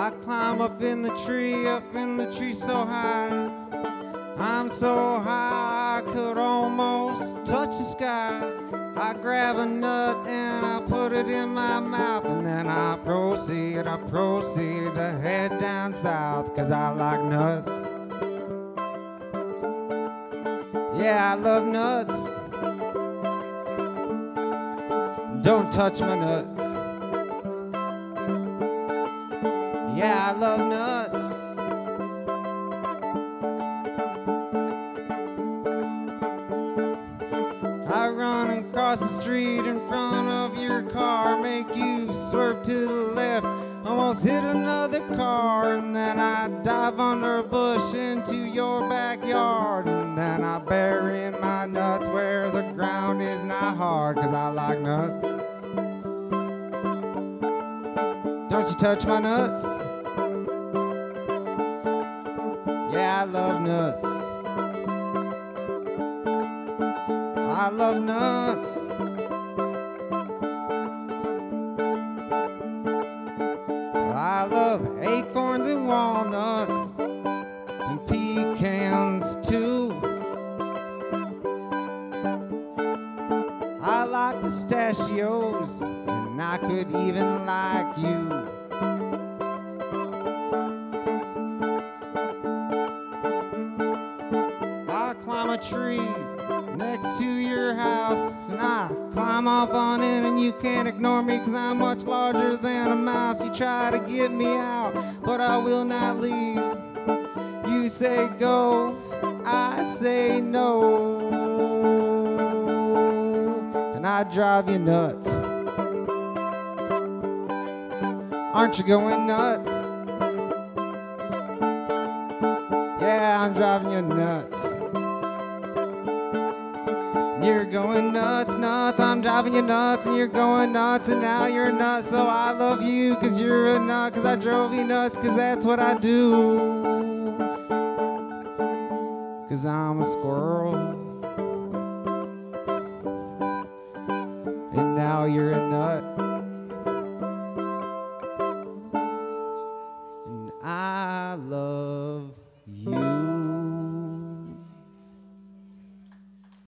I climb up in the tree so high. I'm so high I could almost touch the sky. I grab a nut and I put it in my mouth, and then I proceed to head down south, 'cause I like nuts. Yeah, I love nuts. Don't touch my nuts. Yeah, I love nuts. I run across the street in front of your car, make you swerve to the left, almost hit another car, and then I dive under a bush into your backyard, and then I bury my nuts where the ground is not hard, 'cause I like nuts. Don't you touch my nuts. Yeah, I love nuts. I love nuts. I love acorns and walnuts and pecans too. I like pistachios, and I could even like you. I climb a tree next to your house, and I climb up on it, and you can't ignore me, 'cause I'm much larger than a mouse. You try to get me out, but I will not leave. You say go, I say no, and I drive you nuts. Aren't you going nuts? Yeah, I'm driving you nuts. You're going nuts, nuts, I'm driving you nuts, and you're going nuts, and now you're nuts, so I love you, 'cause you're a nut, 'cause I drove you nuts, 'cause that's what I do. 'Cause I'm a squirrel, and now you're a nut.